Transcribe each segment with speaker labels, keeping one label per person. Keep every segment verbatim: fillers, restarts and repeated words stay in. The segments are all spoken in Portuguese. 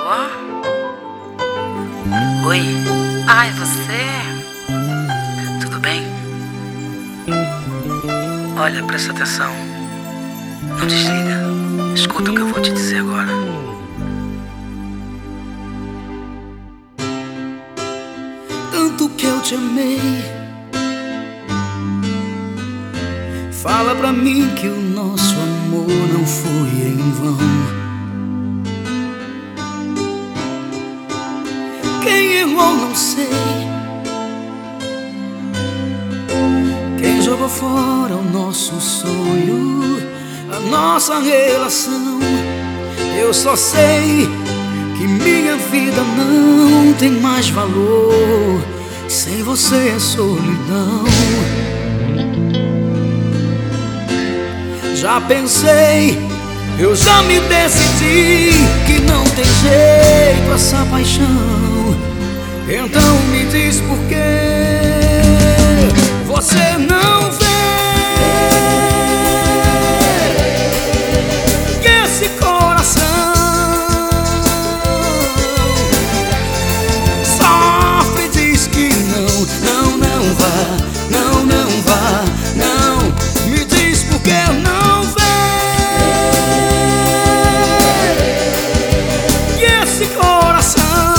Speaker 1: Oi? Ai, você? Tudo bem? Olha, presta atenção. Não desliga. Escuta o que eu vou te dizer agora.
Speaker 2: Tanto que eu te amei, fala pra mim que o nosso amor não foi em vão. Quem errou não sei, quem jogou fora o nosso sonho, a nossa relação. Eu só sei que minha vida não tem mais valor, sem você é solidão. Já pensei, eu já me decidi que não tem jeito essa paixão. Então me diz por que você não vê que esse coração sofre, diz que não, não, não vá, não, não vá, não. Me diz por que não vê que esse coração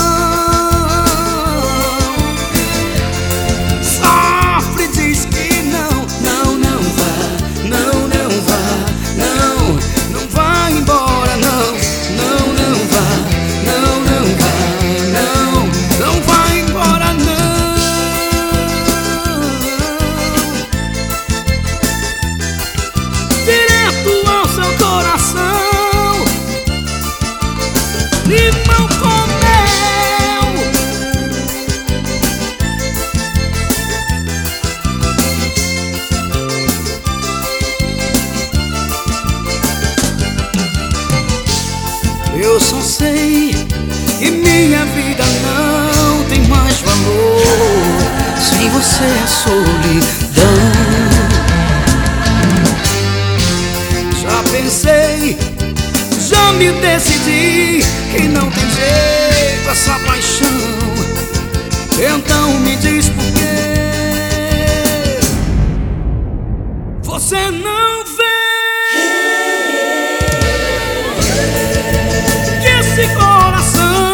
Speaker 2: limão com mel. Eu só sei que minha vida não tem mais valor, sem você é solidão. Já pensei, já me decidi que não tem jeito essa paixão. Então me diz por que você não vê que esse coração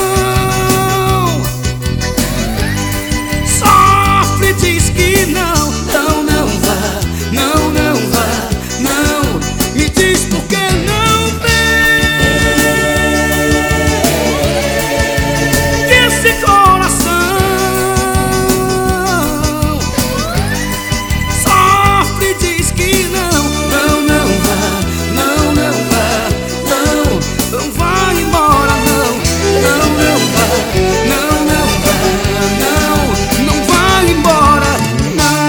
Speaker 2: sofre, diz que não, não, não vá, não, não vá, não. Me diz por que não vê que esse coração sofre, diz que não, não, não vá, não, não vá, não, não vá embora, não, não, não vá, não, não vá, não, não vá embora, não,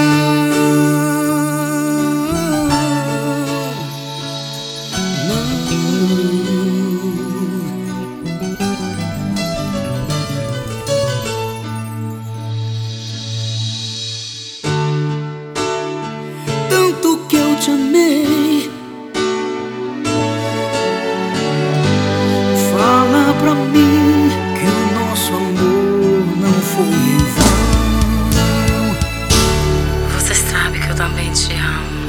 Speaker 2: não. Tanto que eu te amei, fala pra mim que o nosso amor não foi em vão.
Speaker 1: Você sabe que eu também te amo.